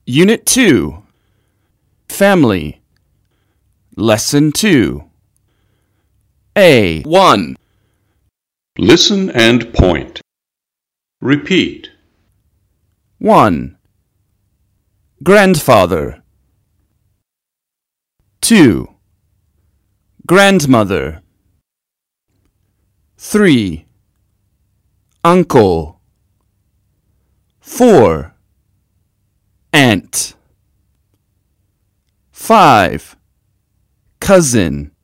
Unit 2, Family, Lesson 2. A. 1. Listen and point. Repeat. 1. Grandfather. 2. Grandmother. 3. Uncle. 4. Aunt. 5. Cousin.